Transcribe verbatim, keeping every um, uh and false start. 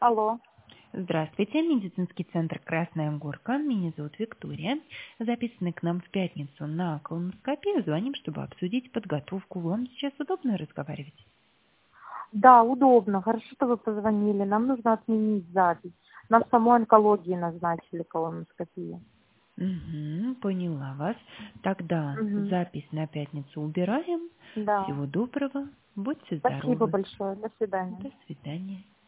Алло. Здравствуйте, медицинский центр «Красная горка». Меня зовут Виктория. Записаны к нам в пятницу на колоноскопию. Звоним, чтобы обсудить подготовку. Вам сейчас удобно разговаривать? Да, удобно. Хорошо, что вы позвонили. Нам нужно отменить запись. Нам в самой онкологии назначили колоноскопию. Угу, поняла вас. Тогда Угу. запись на пятницу убираем. Да. Всего доброго. Будьте Спасибо здоровы. большое. До свидания. До свидания.